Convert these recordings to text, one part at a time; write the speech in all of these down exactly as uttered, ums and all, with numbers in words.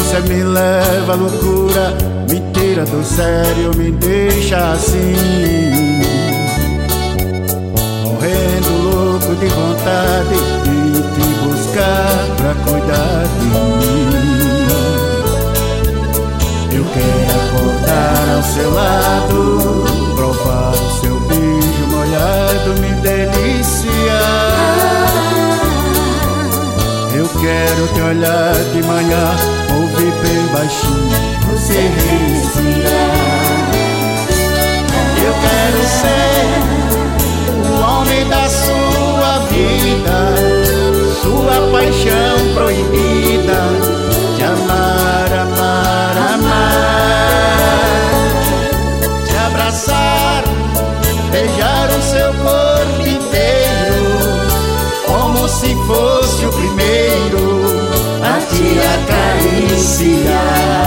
inocência me leva à loucura, me tira do sério, me deixa assim, morrendo louco de vontade de te buscar pra cuidar de mim. Eu quero acordar ao seu lado, provar o seu beijo molhado, me deliciar. Eu quero te olhar de manhã, ouvir bem baixinho você respirar. Eu quero ser o homem da sua vida, sua paixão proibida, te amar, amar, amar, te abraçar, beijar o seu corpo inteiro, como se fosse o primeiro a te acariciar.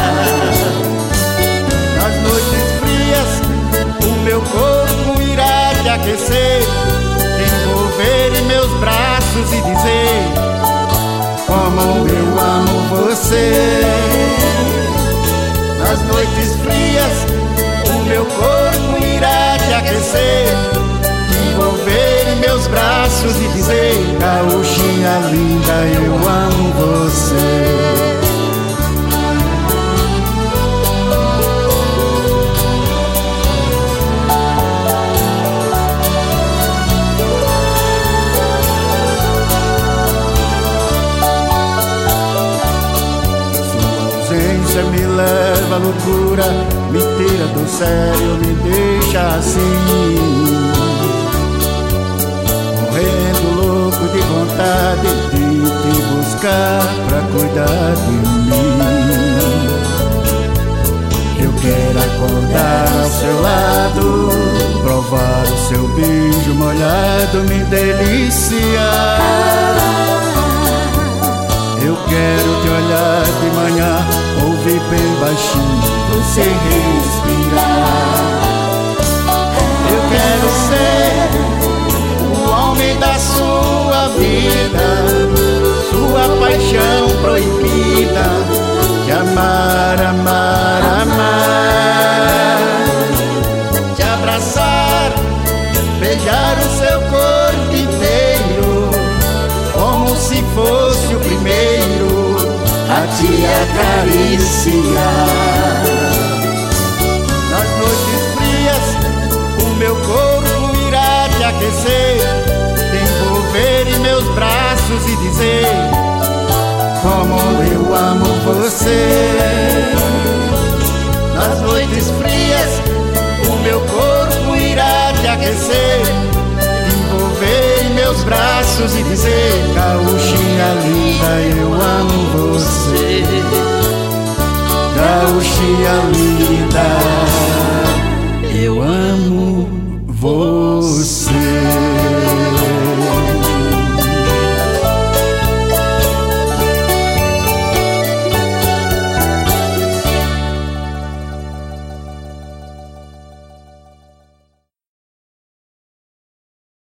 Nas noites frias o meu corpo irá te aquecer, te envolver em meus braços e dizer como eu amo você. Nas noites frias o meu corpo irá te aquecer, te envolver em meus braços e dizer gaúchinha linda, eu amo você. Me leva à loucura, me tira do sério, me deixa assim, morrendo louco de vontade de te buscar pra cuidar de mim. Eu quero acordar ao seu lado, provar o seu beijo molhado, me deliciar. Eu quero te olhar de manhã, ouvir bem baixinho você respirar. Eu quero ser o homem da sua vida, sua paixão proibida, te amar, amar, amar, te abraçar, beijar o seu corpo inteiro, como se fosse o primeiro a te acariciar. Nas noites frias o meu corpo irá te aquecer, te envolver em meus braços e dizer como eu amo você. Nas noites frias o meu corpo irá te aquecer, te envolver em meus braços e dizer gaúchinha linda, eu amo você. Gaúchinha linda, eu amo você.